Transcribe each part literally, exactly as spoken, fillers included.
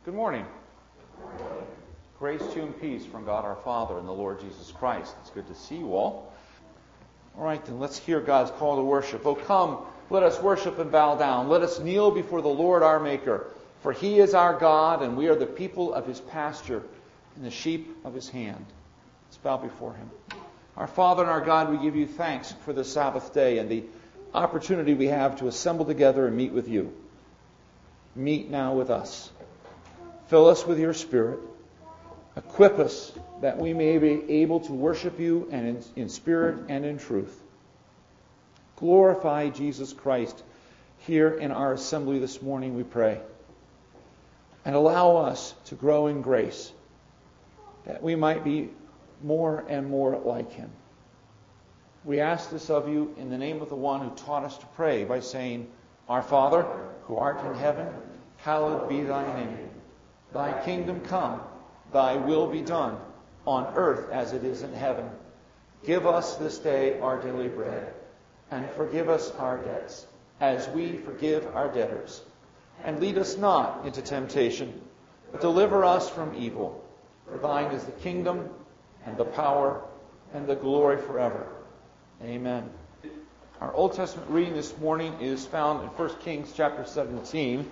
Good morning. Grace to you and peace from God our Father and the Lord Jesus Christ. It's good to see you all. All right, then let's hear God's call to worship. Oh, come, let us worship and bow down. Let us kneel before the Lord our Maker. For He is our God, and we are the people of His pasture and the sheep of His hand. Let's bow before Him. Our Father and our God, we give you thanks for this Sabbath day and the opportunity we have to assemble together and meet with you. Meet now with us. Fill us with your Spirit. Equip us that we may be able to worship you and in, in spirit and in truth. Glorify Jesus Christ here in our assembly this morning, we pray. And allow us to grow in grace, that we might be more and more like Him. We ask this of you in the name of the one who taught us to pray by saying, Our Father, who art in heaven, hallowed be thy name. Thy kingdom come, thy will be done, on earth as it is in heaven. Give us this day our daily bread, and forgive us our debts, as we forgive our debtors. And lead us not into temptation, but deliver us from evil. For thine is the kingdom, and the power, and the glory forever. Amen. Our Old Testament reading this morning is found in First Kings chapter seventeen.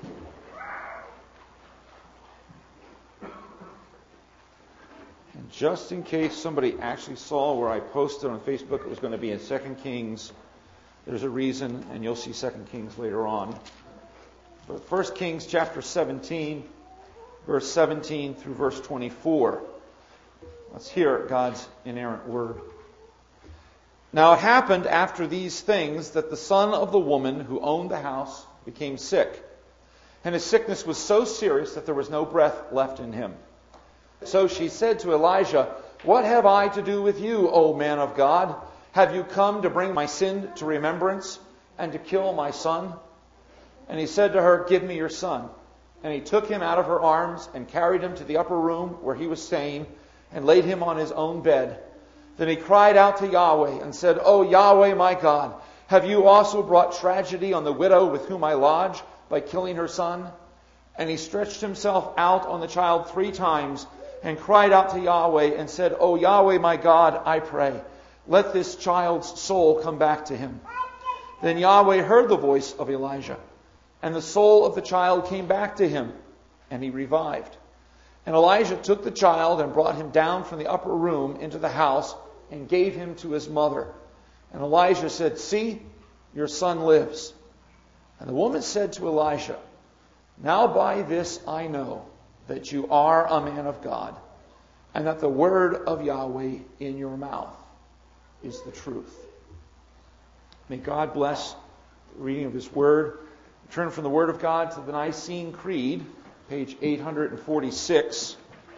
And just in case somebody actually saw where I posted on Facebook it was going to be in Second Kings, there's a reason, and you'll see Second Kings later on. But First Kings chapter seventeen, verse seventeen through verse twenty-four. Let's hear God's inerrant word. Now it happened after these things that the son of the woman who owned the house became sick. And his sickness was so serious that there was no breath left in him. So she said to Elijah, What have I to do with you, O man of God? Have you come to bring my sin to remembrance and to kill my son? And he said to her, Give me your son. And he took him out of her arms and carried him to the upper room where he was staying and laid him on his own bed. Then he cried out to Yahweh and said, O Yahweh, my God, have you also brought tragedy on the widow with whom I lodge by killing her son? And he stretched himself out on the child three times and cried out to Yahweh and said, O Yahweh, my God, I pray, let this child's soul come back to him. Then Yahweh heard the voice of Elijah, and the soul of the child came back to him, and he revived. And Elijah took the child and brought him down from the upper room into the house and gave him to his mother. And Elijah said, See, your son lives. And the woman said to Elijah, Now by this I know that you are a man of God, and that the word of Yahweh in your mouth is the truth. May God bless the reading of His word. Turn from the Word of God to the Nicene Creed, page eight forty-six.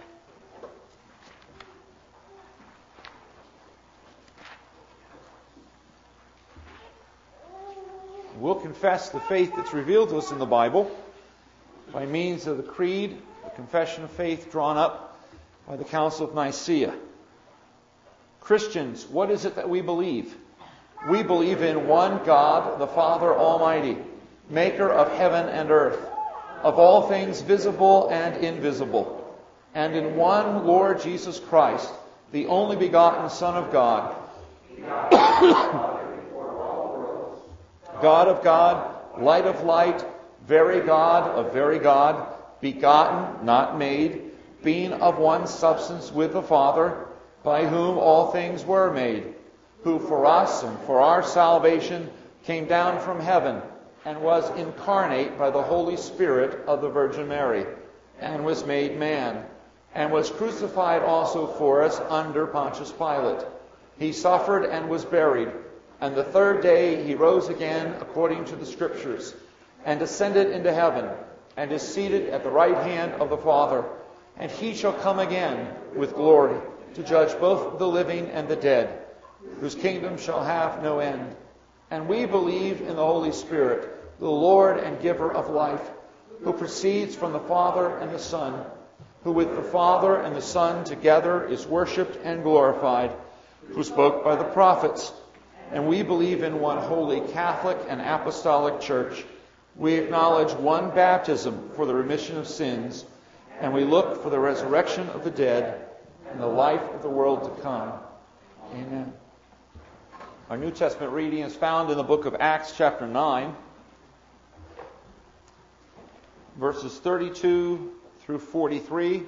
We'll confess the faith that's revealed to us in the Bible by means of the Creed, the confession of faith drawn up by the Council of Nicaea. Christians, what is it that we believe? We believe in one God, the Father Almighty, maker of heaven and earth, of all things visible and invisible, and in one Lord Jesus Christ, the only begotten Son of God, God of God, light of light, very God of very God, begotten, not made, being of one substance with the Father, by whom all things were made, who for us and for our salvation came down from heaven, and was incarnate by the Holy Spirit of the Virgin Mary, and was made man, and was crucified also for us under Pontius Pilate. He suffered and was buried, and the third day he rose again according to the Scriptures, and ascended into heaven, and is seated at the right hand of the Father. And he shall come again with glory to judge both the living and the dead, whose kingdom shall have no end. And we believe in the Holy Spirit, the Lord and giver of life, who proceeds from the Father and the Son, who with the Father and the Son together is worshipped and glorified, who spoke by the prophets. And we believe in one holy Catholic and Apostolic Church. We acknowledge one baptism for the remission of sins, and we look for the resurrection of the dead and the life of the world to come. Amen. Our New Testament reading is found in the book of Acts chapter nine, verses thirty-two through forty-three.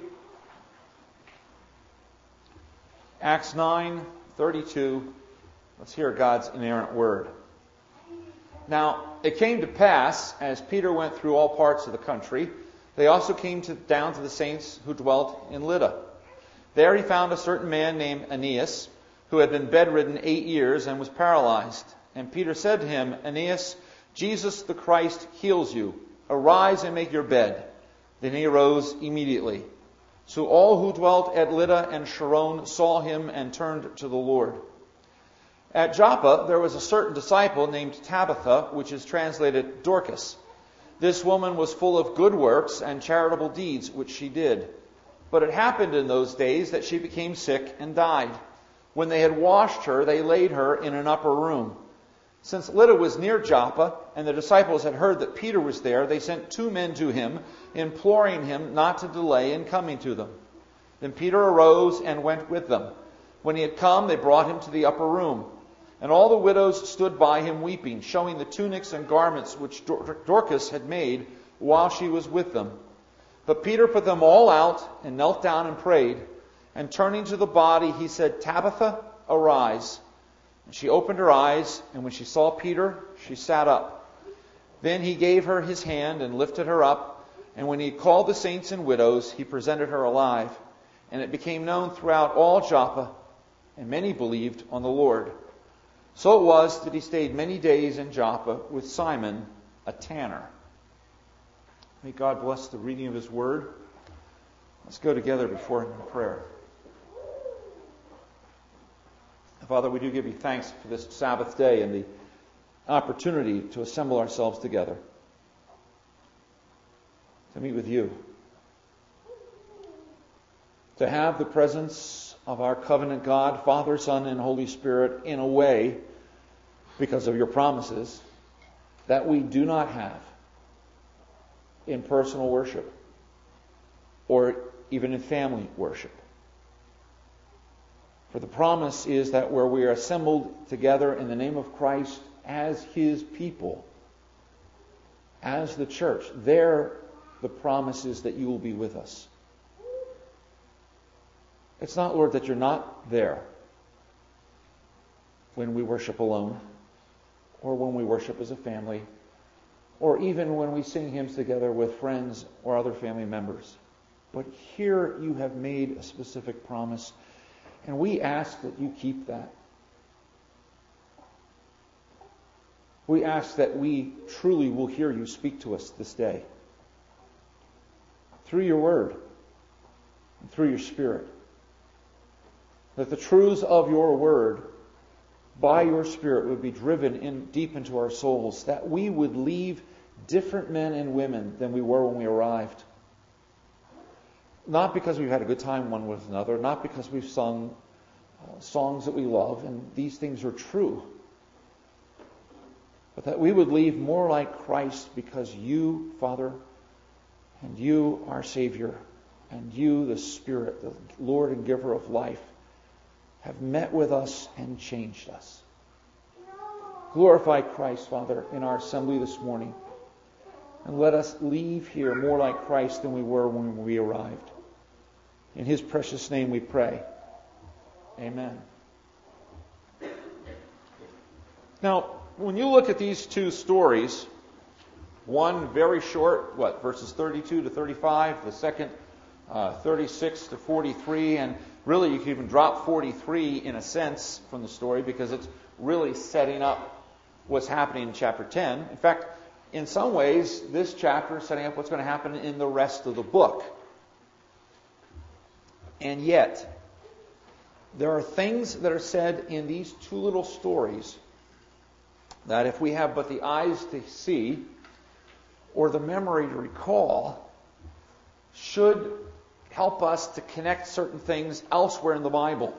Acts nine, thirty-two. Let's hear God's inerrant word. Now, it came to pass, as Peter went through all parts of the country, they also came to, down to the saints who dwelt in Lydda. There he found a certain man named Aeneas, who had been bedridden eight years and was paralyzed. And Peter said to him, Aeneas, Jesus the Christ heals you. Arise and make your bed. Then he arose immediately. So all who dwelt at Lydda and Sharon saw him and turned to the Lord. At Joppa there was a certain disciple named Tabitha, which is translated Dorcas. This woman was full of good works and charitable deeds, which she did. But it happened in those days that she became sick and died. When they had washed her, they laid her in an upper room. Since Lydda was near Joppa, and the disciples had heard that Peter was there, they sent two men to him, imploring him not to delay in coming to them. Then Peter arose and went with them. When he had come, they brought him to the upper room. And all the widows stood by him weeping, showing the tunics and garments which Dor- Dorcas had made while she was with them. But Peter put them all out and knelt down and prayed. And turning to the body, he said, Tabitha, arise. And she opened her eyes, and when she saw Peter, she sat up. Then he gave her his hand and lifted her up. And when he called the saints and widows, he presented her alive. And it became known throughout all Joppa, and many believed on the Lord. So it was that he stayed many days in Joppa with Simon, a tanner. May God bless the reading of his word. Let's go together before him in prayer. Father, we do give you thanks for this Sabbath day and the opportunity to assemble ourselves together to meet with you, to have the presence of our covenant God, Father, Son, and Holy Spirit in a way, because of your promises, that we do not have in personal worship or even in family worship. For the promise is that where we are assembled together in the name of Christ as his people, as the church, there the promise is that you will be with us. It's not, Lord, that you're not there when we worship alone, or when we worship as a family, or even when we sing hymns together with friends or other family members. But here you have made a specific promise, and we ask that you keep that. We ask that we truly will hear you speak to us this day through your word and through your Spirit. That the truths of your word by your Spirit would be driven in deep into our souls, that we would leave different men and women than we were when we arrived. Not because we've had a good time one with another, not because we've sung uh, songs that we love, and these things are true, but that we would leave more like Christ because you, Father, and you, our Savior, and you, the Spirit, the Lord and giver of life, have met with us and changed us. Glorify Christ, Father, in our assembly this morning. And let us leave here more like Christ than we were when we arrived. In his precious name we pray. Amen. Now, when you look at these two stories, one very short, what, verses thirty-two to thirty-five, the second uh, thirty-six to forty-three, and really you can even drop forty-three in a sense from the story because it's really setting up what's happening in chapter ten. In fact, in some ways, this chapter is setting up what's going to happen in the rest of the book. And yet, there are things that are said in these two little stories that if we have but the eyes to see or the memory to recall, should help us to connect certain things elsewhere in the Bible.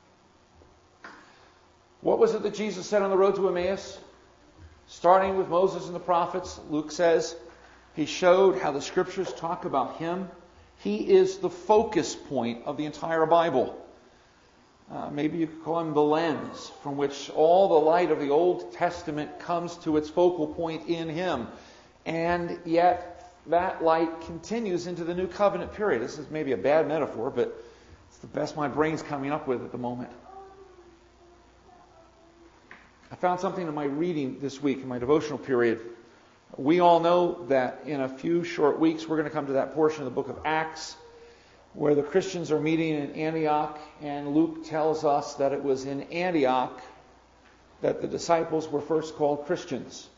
What was it that Jesus said on the road to Emmaus? Starting with Moses and the prophets, Luke says, he showed how the scriptures talk about him He is the focus point of the entire Bible. Uh, maybe you could call him the lens from which all the light of the Old Testament comes to its focal point in him. And yet that light continues into the New Covenant period. This is maybe a bad metaphor, but it's the best my brain's coming up with at the moment. I found something in my reading this week, in my devotional period. We all know that in a few short weeks we're going to come to that portion of the book of Acts where the Christians are meeting in Antioch, and Luke tells us that it was in Antioch that the disciples were first called Christians.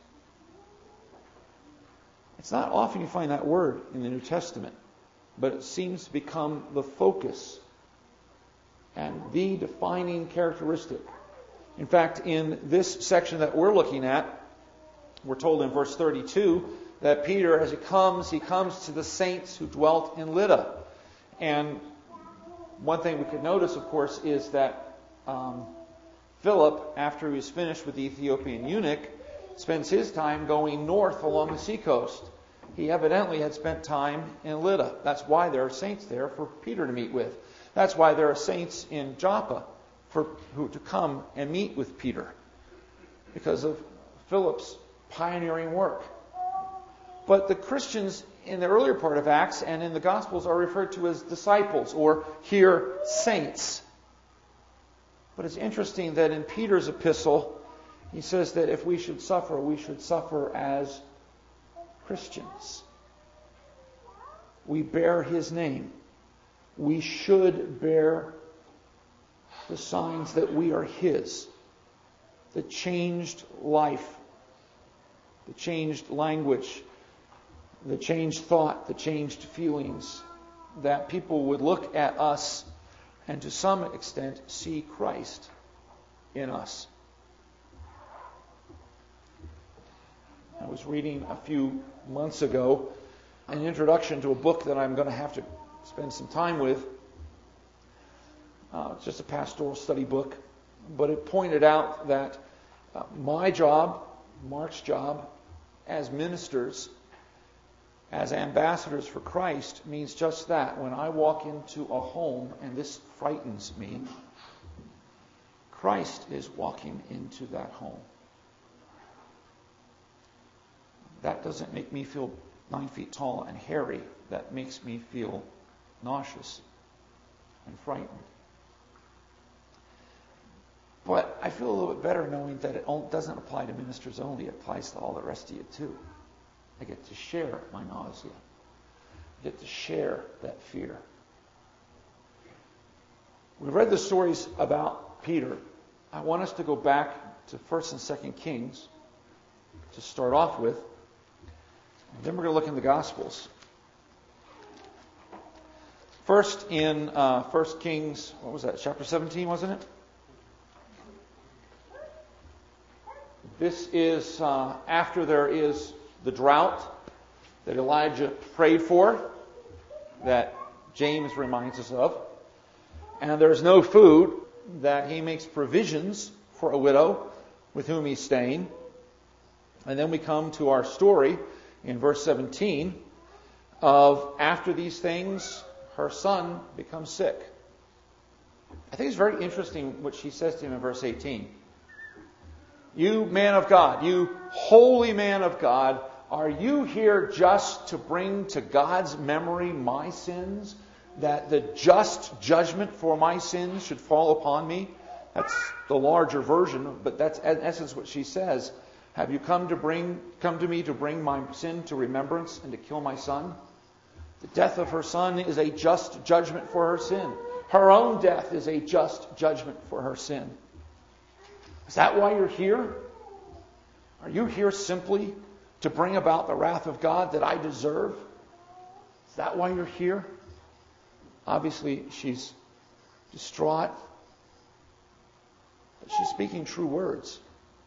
It's not often you find that word in the New Testament, but it seems to become the focus and the defining characteristic. In fact, in this section that we're looking at, we're told in verse thirty-two that Peter, as he comes, he comes to the saints who dwelt in Lydda. And one thing we could notice, of course, is that um, Philip, after he was finished with the Ethiopian eunuch, spends his time going north along the seacoast. He evidently had spent time in Lydda. That's why there are saints there for Peter to meet with. That's why there are saints in Joppa for who to come and meet with Peter, because of Philip's pioneering work. But the Christians in the earlier part of Acts and in the Gospels are referred to as disciples, or here saints. But it's interesting that in Peter's epistle, he says that if we should suffer, we should suffer as Christians. We bear his name. We should bear the signs that we are his. The changed life, the changed language, the changed thought, the changed feelings, that people would look at us and to some extent see Christ in us. I was reading a few months ago an introduction to a book that I'm going to have to spend some time with. Uh, it's just a pastoral study book, but it pointed out that uh, my job, Mark's job, as ministers, as ambassadors for Christ, means just that. When I walk into a home, and this frightens me, Christ is walking into that home. That doesn't make me feel nine feet tall and hairy. That makes me feel nauseous and frightened. But I feel a little bit better knowing that it doesn't apply to ministers only. It applies to all the rest of you too. I get to share my nausea. I get to share that fear. We read the stories about Peter. I want us to go back to First and Second Kings to start off with. And then we're going to look in the Gospels. First in uh, First Kings, what was that, chapter seventeen, wasn't it? This is uh, after there is the drought that Elijah prayed for, that James reminds us of. And there's no food, that he makes provisions for a widow with whom he's staying. And then we come to our story in verse seventeen of after these things, her son becomes sick. I think it's very interesting what she says to him in verse eighteen. You man of God, you holy man of God, are you here just to bring to God's memory my sins? That the just judgment for my sins should fall upon me? That's the larger version, but that's in essence what she says. Have you come to bring, come to me to bring my sin to remembrance and to kill my son? The death of her son is a just judgment for her sin. Her own death is a just judgment for her sin. Is that why you're here? Are you here simply to bring about the wrath of God that I deserve? Is that why you're here? Obviously, she's distraught, but she's speaking true words.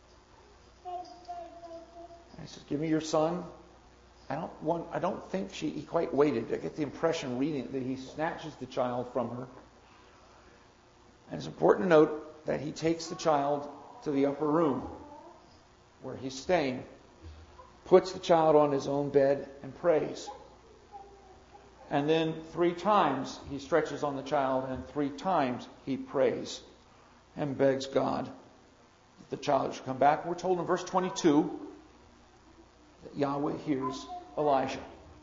And he says, "Give me your son." I don't want. I don't think she he quite waited. I get the impression reading it that he snatches the child from her. And it's important to note that he takes the child to the upper room where he's staying, puts the child on his own bed, and prays. And then three times he stretches on the child, and three times he prays and begs God that the child should come back. We're told in verse twenty-two that Yahweh hears Elijah.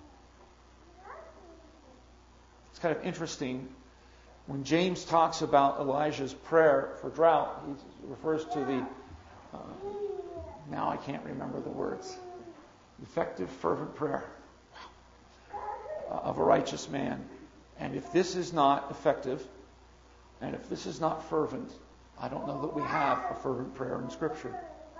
It's kind of interesting. When James talks about Elijah's prayer for drought, he refers to the, uh, now I can't remember the words, effective, fervent prayer of a righteous man. And if this is not effective, and if this is not fervent, I don't know that we have a fervent prayer in Scripture.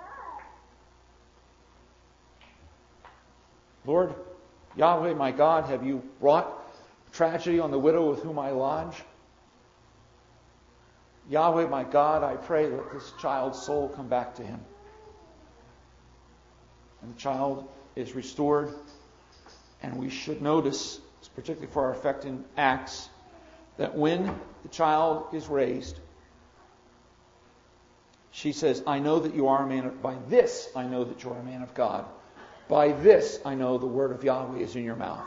Lord, Yahweh, my God, have you brought tragedy on the widow with whom I lodge? Yahweh, my God, I pray let this child's soul come back to him. And the child is restored. And we should notice, particularly for our effect in Acts, that when the child is raised, she says, I know that you are a man of, by this I know that you are a man of God. By this I know the word of Yahweh is in your mouth.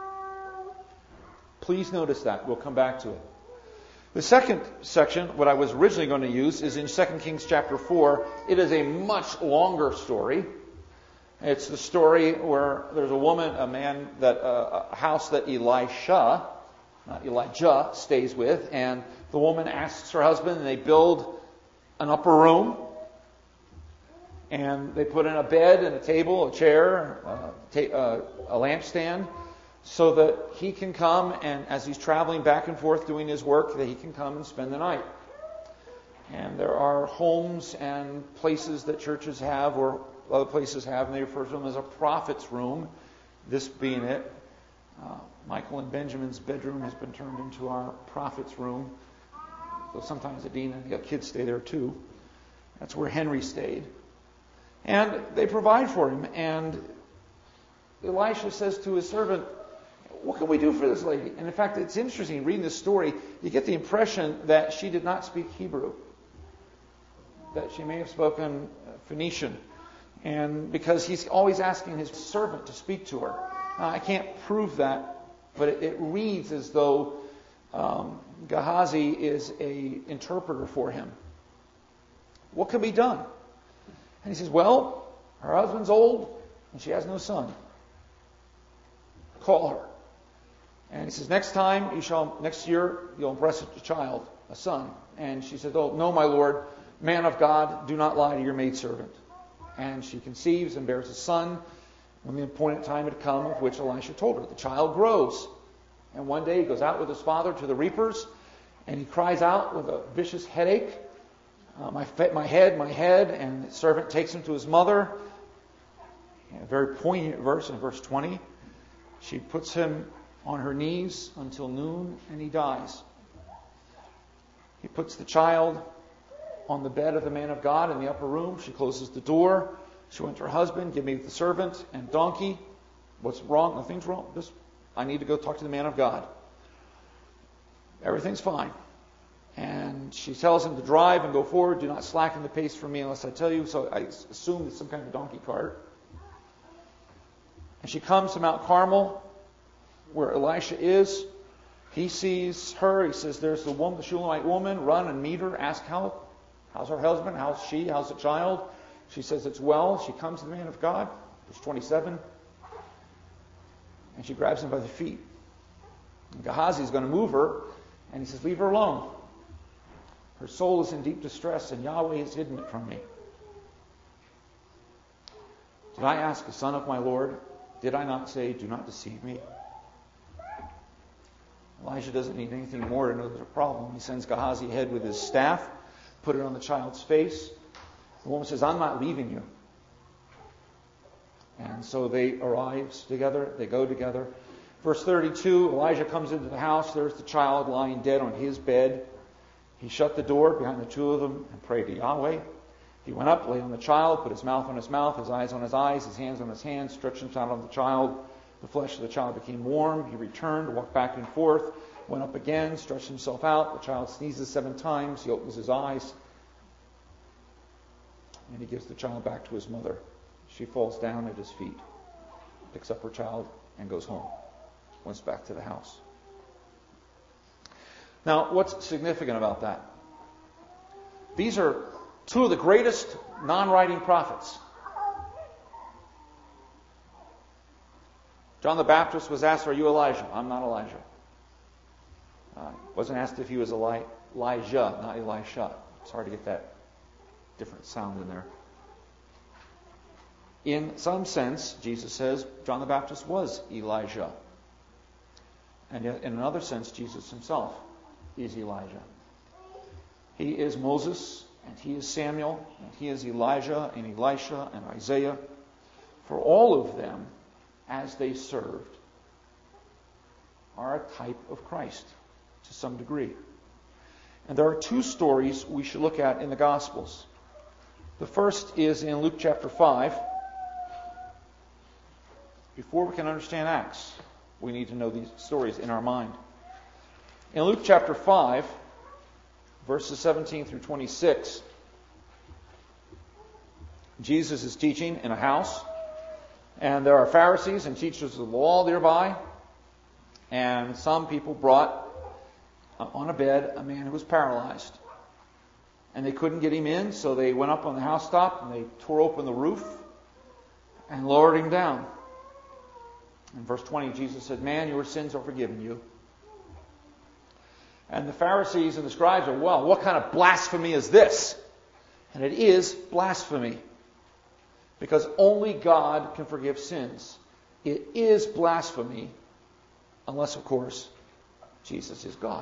Please notice that. We'll come back to it. The second section, what I was originally going to use, is in Second Kings chapter four. It is a much longer story. It's the story where there's a woman, a man, that uh, a house that Elisha, not Elijah, stays with, and the woman asks her husband, and they build an upper room, and they put in a bed and a table, a chair, uh, ta- uh, a lampstand, so that he can come, and as he's traveling back and forth doing his work, that he can come and spend the night. And there are homes and places that churches have, or other places have, and they refer to them as a prophet's room, this being it. Uh, Michael and Benjamin's bedroom has been turned into our prophet's room. So sometimes Adina and the kids stay there too. That's where Henry stayed. And they provide for him. And Elisha says to his servant, what can we do for this lady? And in fact, it's interesting, reading this story, you get the impression that she did not speak Hebrew. That she may have spoken Phoenician. And because he's always asking his servant to speak to her. Now, I can't prove that, but it, it reads as though um, Gehazi is a interpreter for him. What can be done? And he says, well, her husband's old and she has no son. Call her. And he says, next time you shall, next year you'll breast a child, a son. And she said, oh, no, my Lord, man of God, do not lie to your maidservant. And she conceives and bears a son when the appointed time had come, of which Elisha told her. The child grows. And one day he goes out with his father to the reapers, and he cries out with a vicious headache, uh, my, my head, my head, and the servant takes him to his mother. And a very poignant verse in verse twenty. She puts him on her knees until noon, and he dies. He puts the child on the bed of the man of God in the upper room. She closes the door. She went to her husband, give me the servant and donkey. What's wrong? Nothing's wrong. Just, I need to go talk to the man of God. Everything's fine. And she tells him to drive and go forward. Do not slacken the pace for me unless I tell you. So I assume it's some kind of donkey cart. And she comes to Mount Carmel, where Elisha is. He sees her. He says, there's the woman, the Shulamite woman. Run and meet her. Ask how. How's her husband? How's she? How's the child? She says it's well. She comes to the man of God. Verse twenty-seven. And she grabs him by the feet. And Gehazi is going to move her. And he says, leave her alone. Her soul is in deep distress, and Yahweh has hidden it from me. Did I ask a son of my Lord? Did I not say, do not deceive me? Elijah doesn't need anything more to know there's a problem. He sends Gehazi ahead with his staff, put it on the child's face. The woman says, I'm not leaving you. And so they arrive together. They go together. Verse thirty-two, Elijah comes into the house. There's the child lying dead on his bed. He shut the door behind the two of them and prayed to Yahweh. He went up, lay on the child, put his mouth on his mouth, his eyes on his eyes, his hands on his hands, stretched himself on the child. The flesh of the child became warm. He returned, walked back and forth, went up again, stretched himself out. The child sneezes seven times. He opens his eyes. And he gives the child back to his mother. She falls down at his feet, picks up her child, and goes home. Went back to the house. Now, what's significant about that? These are two of the greatest non-writing prophets. John the Baptist was asked, "Are you Elijah?" "I'm not Elijah." Uh, wasn't asked if he was Eli- Elijah, not Elisha. It's hard to get that different sound in there. In some sense, Jesus says John the Baptist was Elijah. And yet, in another sense, Jesus himself is Elijah. He is Moses, and he is Samuel, and he is Elijah, and Elisha, and Isaiah. For all of them, as they served, are a type of Christ to some degree. And there are two stories we should look at in the Gospels. The first is in Luke chapter five. Before we can understand Acts, we need to know these stories in our mind. In Luke chapter five, verses seventeen through twenty-six, Jesus is teaching in a house, and there are Pharisees and teachers of the law nearby, and some people brought on a bed a man who was paralyzed. And they couldn't get him in, so they went up on the housetop and they tore open the roof and lowered him down. In verse twenty, Jesus said, "Man, your sins are forgiven you." And the Pharisees and the scribes are, "Well, what kind of blasphemy is this?" And it is blasphemy. Because only God can forgive sins. It is blasphemy, unless, of course, Jesus is God.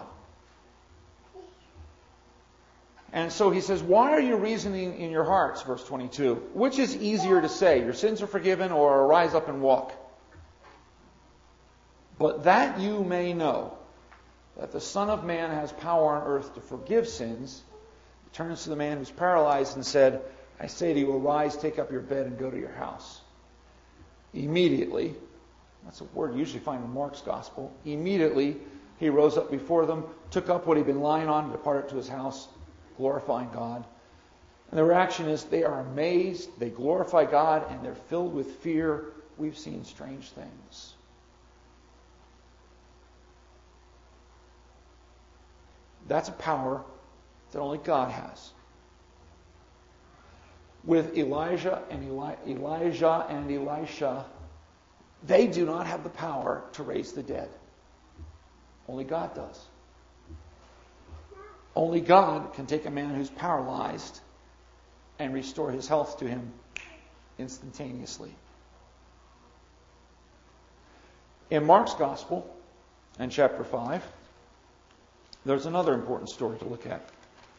And so he says, "Why are you reasoning in your hearts?" Verse twenty-two. "Which is easier to say, your sins are forgiven, or rise up and walk? But that you may know that the Son of Man has power on earth to forgive sins," he turns to the man who's paralyzed and said, "I say to you, arise, take up your bed, and go to your house." Immediately, that's a word you usually find in Mark's Gospel, immediately he rose up before them, took up what he'd been lying on, and departed to his house, glorifying God. And the reaction is they are amazed, they glorify God, and they're filled with fear. We've seen strange things. That's a power that only God has. With Elijah and Eli- Elijah and Elisha, they do not have the power to raise the dead. Only God does. Only God can take a man who's paralyzed and restore his health to him instantaneously. In Mark's Gospel, in chapter five, there's another important story to look at. It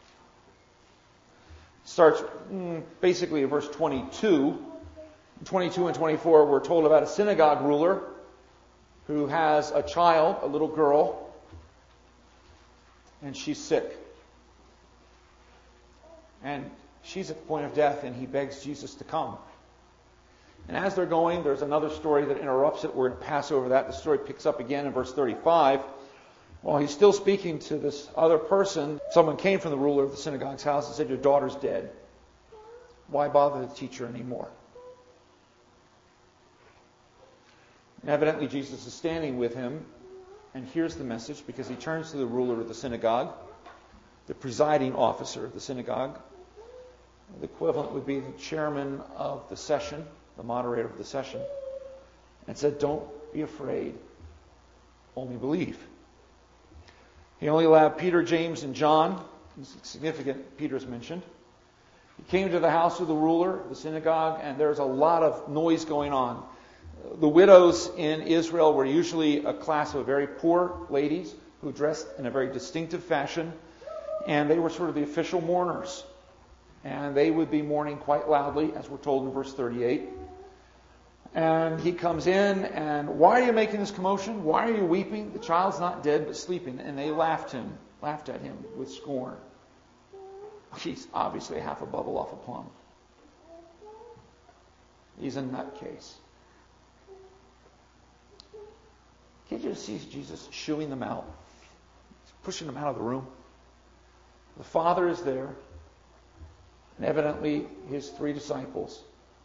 starts mm, basically in verse twenty-two. In twenty-two and twenty-four, we're told about a synagogue ruler who has a child, a little girl, and she's sick. And she's at the point of death, and he begs Jesus to come. And as they're going, there's another story that interrupts it. We're going to pass over that. The story picks up again in verse thirty-five. While he's still speaking to this other person, someone came from the ruler of the synagogue's house and said, "Your daughter's dead. Why bother the teacher anymore?" And evidently Jesus is standing with him and hears the message, because he turns to the ruler of the synagogue, the presiding officer of the synagogue. The equivalent would be the chairman of the session, the moderator of the session, and said, "Don't be afraid, only believe." He only allowed Peter, James, and John. It's significant, Peter's mentioned. He came to the house of the ruler, the synagogue, and there's a lot of noise going on. The widows in Israel were usually a class of very poor ladies who dressed in a very distinctive fashion, and they were sort of the official mourners. And they would be mourning quite loudly, as we're told in verse thirty-eight. And he comes in, and "Why are you making this commotion? Why are you weeping? The child's not dead, but sleeping." And they laughed him, laughed at him with scorn. He's obviously half a bubble off a plum. He's a nutcase. Can't you see Jesus shooing them out? He's pushing them out of the room. The Father is there, and evidently his three disciples.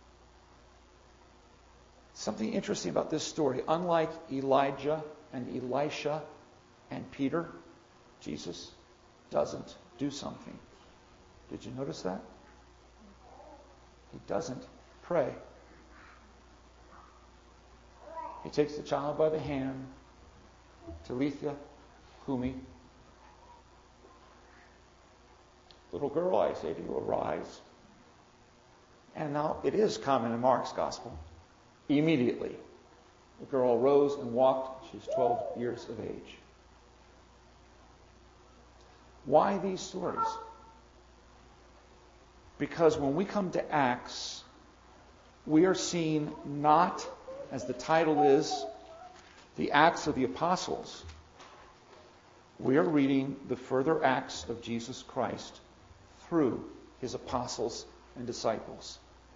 Something interesting about this story, unlike Elijah and Elisha and Peter, Jesus doesn't do something. Did you notice that? He doesn't pray. He takes the child by the hand, Talitha Kumi. Little girl, I say to you, arise. And now it is common in Mark's gospel. Immediately, the girl arose and walked. She's twelve years of age. Why these stories? Because when we come to Acts, we are seeing not, as the title is, the Acts of the Apostles. We are reading the further acts of Jesus Christ through his apostles and disciples.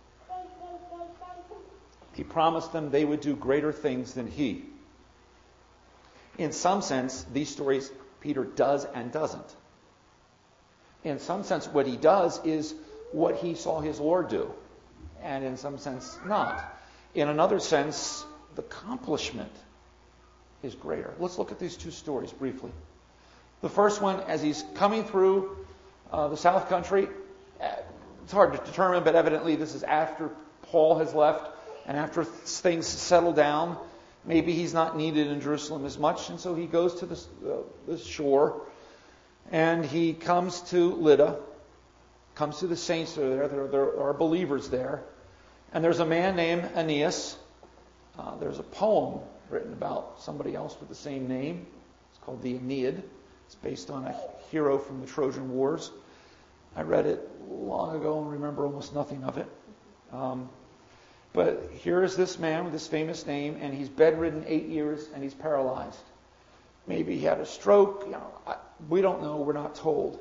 He promised them they would do greater things than he. In some sense, these stories Peter does and doesn't. In some sense, what he does is what he saw his Lord do. And in some sense, not. In another sense, the accomplishment is greater. Let's look at these two stories briefly. The first one, as he's coming through uh, the South Country, it's hard to determine, but evidently this is after Paul has left and after things settle down. Maybe he's not needed in Jerusalem as much, and so he goes to the, uh, the shore, and he comes to Lydda, comes to the saints that are there. There, there are believers there. And there's a man named Aeneas. Uh, there's a poem written about somebody else with the same name. It's called the Aeneid. It's based on a hero from the Trojan Wars. I read it long ago and remember almost nothing of it. Um, but here is this man with this famous name, and he's bedridden eight years, and he's paralyzed. Maybe he had a stroke. You know, I, we don't know. We're not told.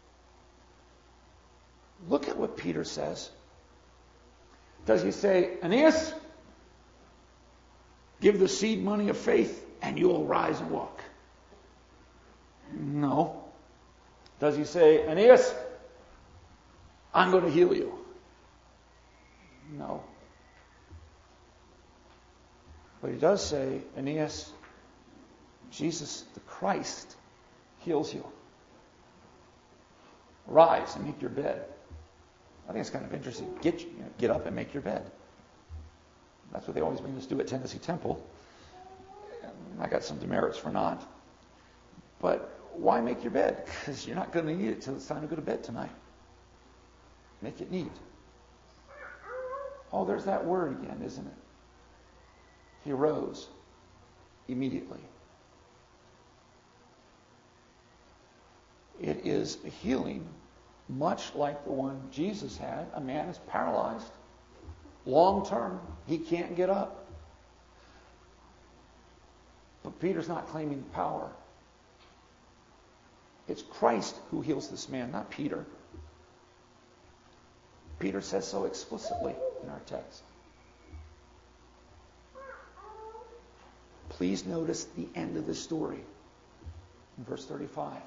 Look at what Peter says. Does he say, Aeneas, give the seed money of faith and you'll rise and walk? No. Does he say, Aeneas, I'm going to heal you? No. But he does say, Aeneas, Jesus the Christ heals you. Rise and make your bed. I think it's kind of interesting. Get, you know, get up and make your bed. That's what they always made us do at Tennessee Temple. I got some demerits for not. But why make your bed? Because you're not going to need it till it's time to go to bed tonight. Make it neat. Oh, there's that word again, isn't it? He rose immediately. It is a healing much like the one Jesus had. A man is paralyzed. Long term, he can't get up. But Peter's not claiming power. It's Christ who heals this man, not Peter. Peter says so explicitly in our text. Please notice the end of the story in verse thirty-five.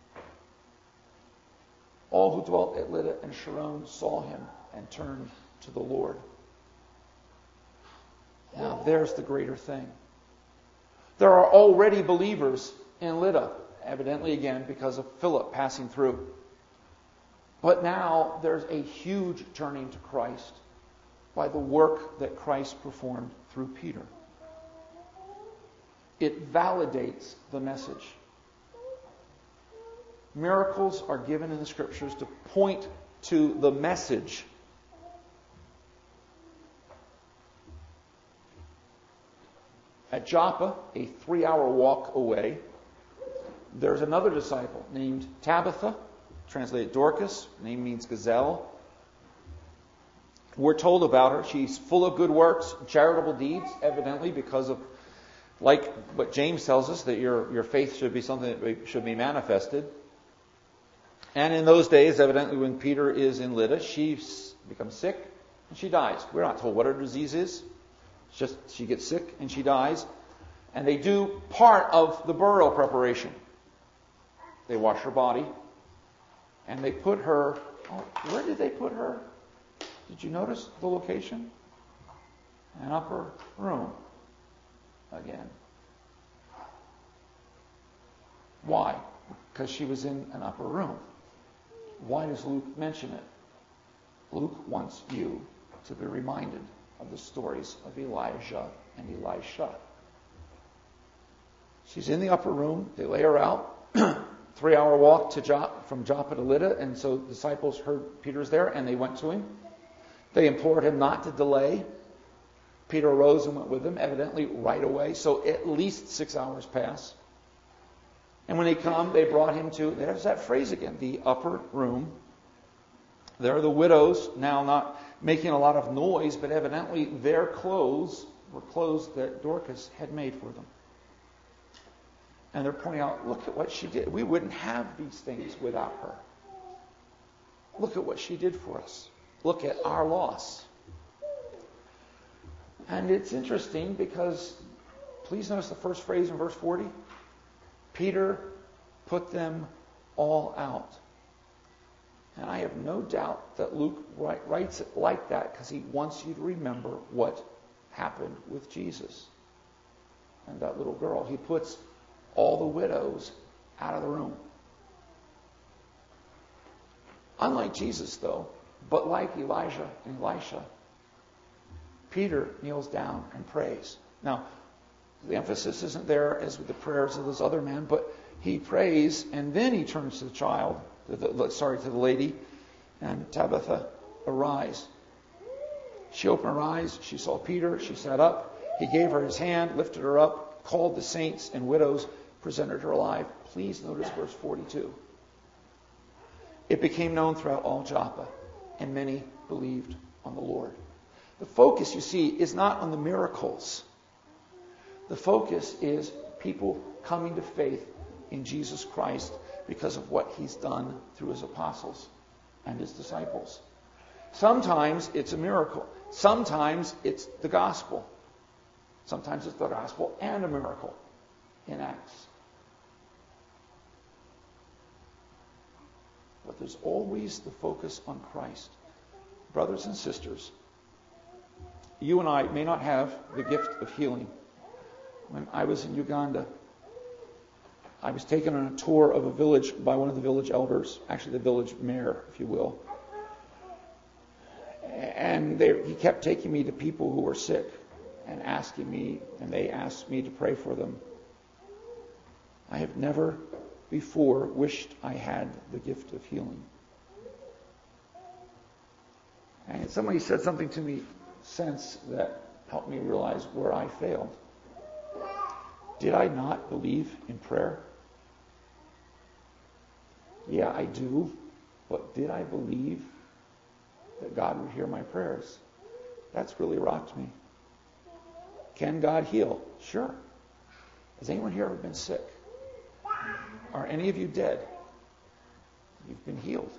All who dwelt at Lydda and Sharon saw him and turned to the Lord. Now there's the greater thing. There are already believers in Lydda, evidently again because of Philip passing through. But now there's a huge turning to Christ by the work that Christ performed through Peter. It validates the message. Miracles are given in the Scriptures to point to the message. At Joppa, a three-hour walk away, there's another disciple named Tabitha, translated Dorcas. Name means gazelle. We're told about her. She's full of good works, charitable deeds, evidently because of, like what James tells us, that your, your faith should be something that should be manifested. And in those days, evidently when Peter is in Lydda, she becomes sick and she dies. We're not told what her disease is. It's just she gets sick and she dies. And they do part of the burial preparation. They wash her body. And they put her... Oh, where did they put her? Did you notice the location? An upper room. Again. Why? Because she was in an upper room. Why does Luke mention it? Luke wants you to be reminded of the stories of Elijah and Elisha. She's in the upper room. They lay her out. Three-hour walk to Jop, from Joppa to Lydda. And so the disciples heard Peter's there, and they went to him. They implored him not to delay. Peter arose and went with them, evidently right away. So at least six hours pass. And when they come, they brought him to, there's that phrase again, the upper room. There are the widows, now not making a lot of noise, but evidently their clothes were clothes that Dorcas had made for them. And they're pointing out, look at what she did. We wouldn't have these things without her. Look at what she did for us. Look at our loss. And it's interesting because, please notice the first phrase in verse forty. Peter put them all out. And I have no doubt that Luke writes it like that because he wants you to remember what happened with Jesus and that little girl. He puts all the widows out of the room. Unlike Jesus, though, but like Elijah and Elisha, Peter kneels down and prays. Now, the emphasis isn't there as with the prayers of those other men, but he prays and then he turns to the child, to the, sorry, to the lady, and Tabitha, arise. She opened her eyes. She saw Peter. She sat up. He gave her his hand, lifted her up, called the saints and widows, presented her alive. Please notice verse forty-two. It became known throughout all Joppa, and many believed on the Lord. The focus, you see, is not on the miracles. The focus is people coming to faith in Jesus Christ because of what he's done through his apostles and his disciples. Sometimes it's a miracle. Sometimes it's the gospel. Sometimes it's the gospel and a miracle in Acts. But there's always the focus on Christ. Brothers and sisters, you and I may not have the gift of healing. When I was in Uganda, I was taken on a tour of a village by one of the village elders, actually the village mayor, if you will. And they, he kept taking me to people who were sick and asking me, and they asked me to pray for them. I have never before wished I had the gift of healing. And somebody said something to me since that helped me realize where I failed. Did I not believe in prayer? Yeah, I do. But did I believe that God would hear my prayers? That's really rocked me. Can God heal? Sure. Has anyone here ever been sick? Are any of you dead? You've been healed.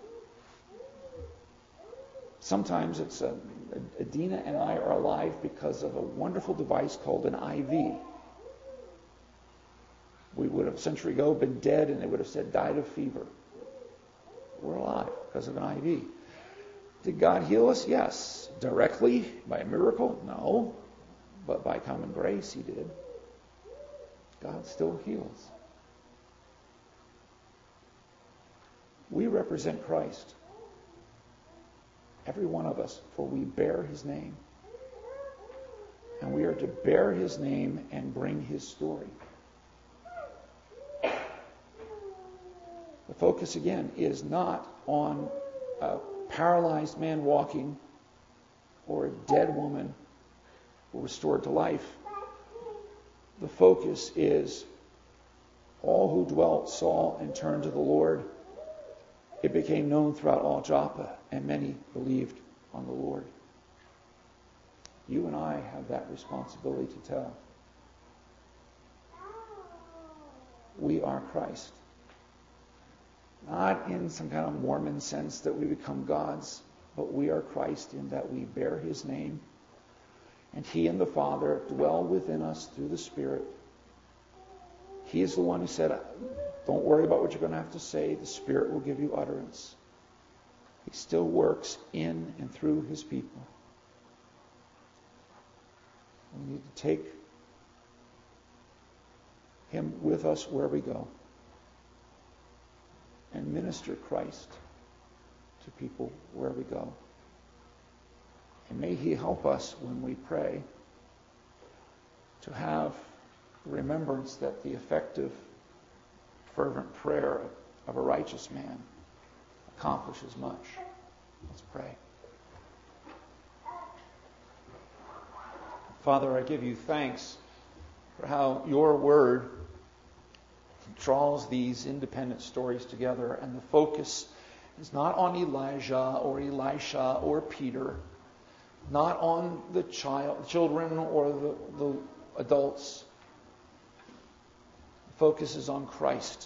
Sometimes it's a, Adina and I are alive because of a wonderful device called an I V. We would have a century ago been dead and they would have said died of fever. We're alive because of an I V. Did God heal us? Yes. Directly? By a miracle? No. But by common grace, he did. God still heals. We represent Christ. Every one of us, for we bear his name. And we are to bear his name and bring his story. The focus, again, is not on a paralyzed man walking or a dead woman restored to life. The focus is all who dwelt saw and turned to the Lord. It became known throughout all Joppa, and many believed on the Lord. You and I have that responsibility to tell. We are Christ. Not in some kind of Mormon sense that we become gods, but we are Christ in that we bear his name, and he and the Father dwell within us through the Spirit. He is the one who said, don't worry about what you're going to have to say. The Spirit will give you utterance. He still works in and through his people. We need to take him with us where we go. minister Christ to people where we go. And may He help us when we pray to have the remembrance that the effective, fervent prayer of a righteous man accomplishes much. Let's pray. Father, I give you thanks for how your word draws these independent stories together, and the focus is not on Elijah or Elisha or Peter, not on the child, children or the, the adults. The focus is on Christ.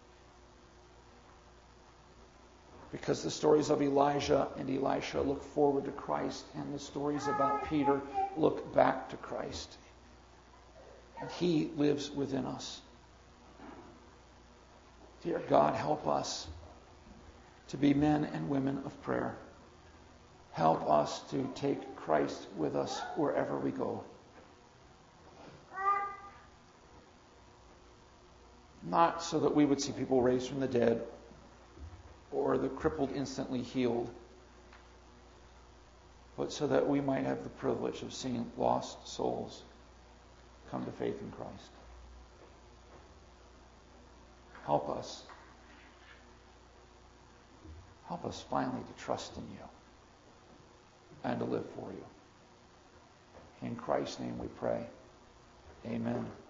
Because the stories of Elijah and Elisha look forward to Christ, and the stories about Peter look back to Christ. And He lives within us. Dear God, help us to be men and women of prayer. Help us to take Christ with us wherever we go. Not so that we would see people raised from the dead or the crippled instantly healed, but so that we might have the privilege of seeing lost souls come to faith in Christ. Help us. Help us finally to trust in you and to live for you. In Christ's name we pray. Amen.